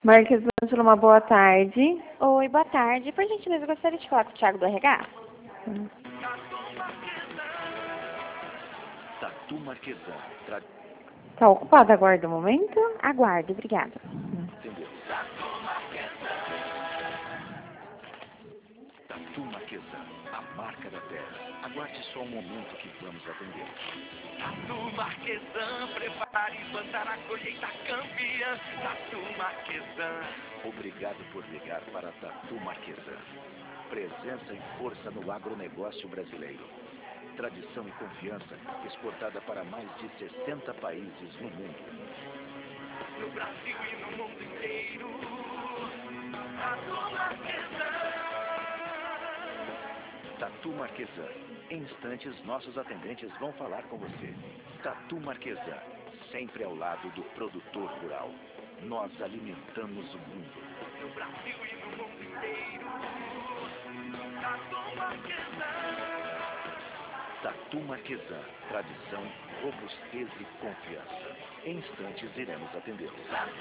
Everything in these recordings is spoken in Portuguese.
Marques Ângelo, uma boa tarde. Oi, boa tarde. Por gentileza, eu gostaria de falar com o Thiago do RH. Tatu Marquesan. Tá ocupada? Aguarda um momento. Aguardo, obrigada. Entendeu? Tatu Marquesan, a marca da terra. Aguarde só um momento que vamos atender. Tatu Marquesan, prepare e plantar a colheita campeã. Tatu Marquesan. Obrigado por ligar para a Tatu Marquesan. Presença e força no agronegócio brasileiro. Tradição e confiança exportada para mais de 60 países no mundo. No Brasil e no mundo inteiro. Tatu Marquesan. Tatu Marquesan. Em instantes, nossos atendentes vão falar com você. Tatu Marquesan. Sempre ao lado do produtor rural. Nós alimentamos o mundo. No Brasil e no mundo inteiro. Tatu Marquesan. Tatu Marquesan, tradição, robustez e confiança. Em instantes iremos atendê-lo.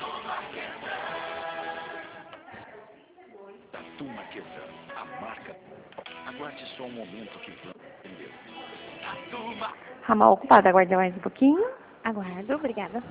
Tatu Marquesan, a marca. Aguarde só um momento que vamos atendê-lo. Tatu Marquesan. Ramal ocupada, aguarda mais um pouquinho. Aguardo, obrigada.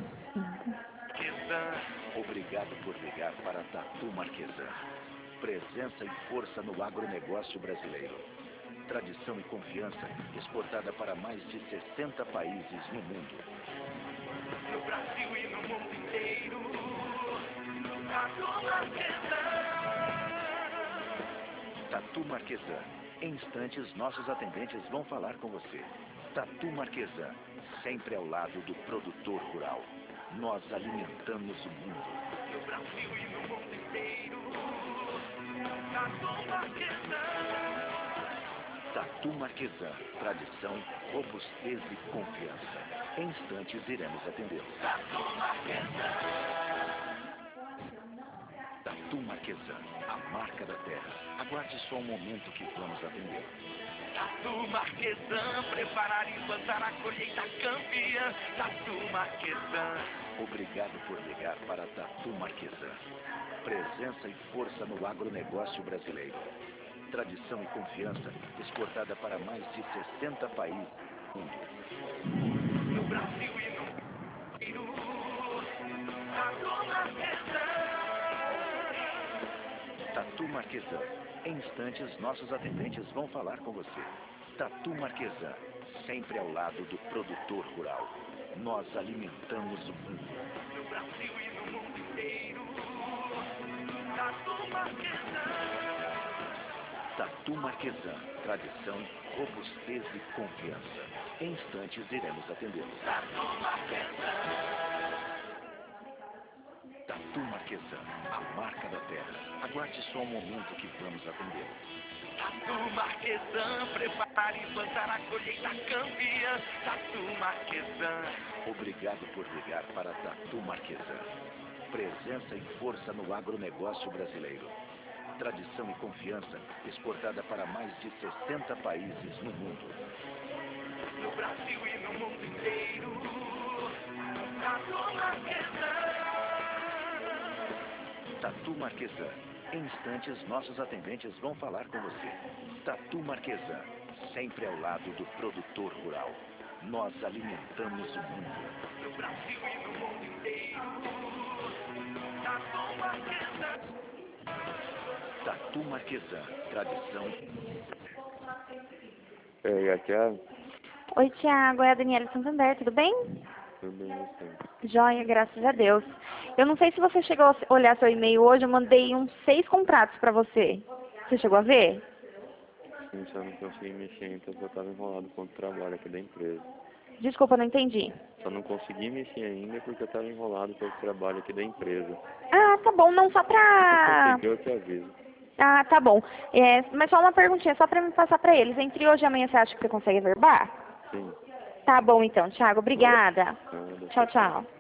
Obrigado por ligar para Tatu Marquesan. Presença e força no agronegócio brasileiro. Tradição e confiança exportada para mais de 60 países no mundo. No Brasil e no mundo inteiro. Tatu Marquesan. Tatu Marquesan. Em instantes, nossos atendentes vão falar com você. Tatu Marquesan. Sempre ao lado do produtor rural. Nós alimentamos o mundo. No Brasil e no mundo inteiro. Tatu Marquesan. Tatu Marquesan. Tradição, robustez e confiança. Em instantes iremos atendê-lo. Tatu Marquesan, a marca da terra. Aguarde só um momento que vamos atendê-lo. Tatu Marquesan, preparar e plantar a colheita campeã. Tatu Marquesan. Obrigado por ligar para a Tatu Marquesan. Presença e força no agronegócio brasileiro. Tradição e confiança exportada para mais de 60 países no mundo. No Brasil e no mundo inteiro. Tatu Marquesan. Tatu Marquesan. Em instantes, nossos atendentes vão falar com você. Tatu Marquesan. Sempre ao lado do produtor rural. Nós alimentamos o mundo. No Brasil e no mundo inteiro. Tatu Marquesan. Tatu Marquesan. Tradição, robustez e confiança. Em instantes iremos atendê-lo. Tatu Marquesan, a marca da terra. Aguarde só um momento que vamos atendê-lo. Tatu Marquesan, prepare e plantar a colheita campeã. Tatu Marquesan. Obrigado por ligar para Tatu Marquesan. Presença e força no agronegócio brasileiro. Tradição e confiança exportada para mais de 60 países no mundo. No Brasil e no mundo inteiro. Tatu Marquesan. Tatu Marquesan. Em instantes, nossos atendentes vão falar com você. Tatu Marquesan. Sempre ao lado do produtor rural. Nós alimentamos o mundo. No Brasil e no mundo inteiro. Tatu Marquesan. Tatu Marquesan. Tradição. Thiago, Oi, Thiago. É a Daniela Santander, tudo bem? tudo bem você? Joia, graças a Deus. Eu não sei se você chegou a olhar seu e-mail hoje, eu mandei uns 6 contratos para você. Você chegou a ver? Sim, só não consegui mexer ainda porque eu estava enrolado com o trabalho aqui da empresa. Desculpa, não entendi. Só não consegui mexer ainda porque eu estava enrolado com o trabalho aqui da empresa. Ah, tá bom, não só Se pra... conseguir, eu te aviso. Ah, tá bom. Mas só uma perguntinha, só pra me passar pra eles. Entre hoje e amanhã você acha que você consegue verbar? Sim. Tá bom então, Thiago. Obrigada. Nada. Tchau, tchau.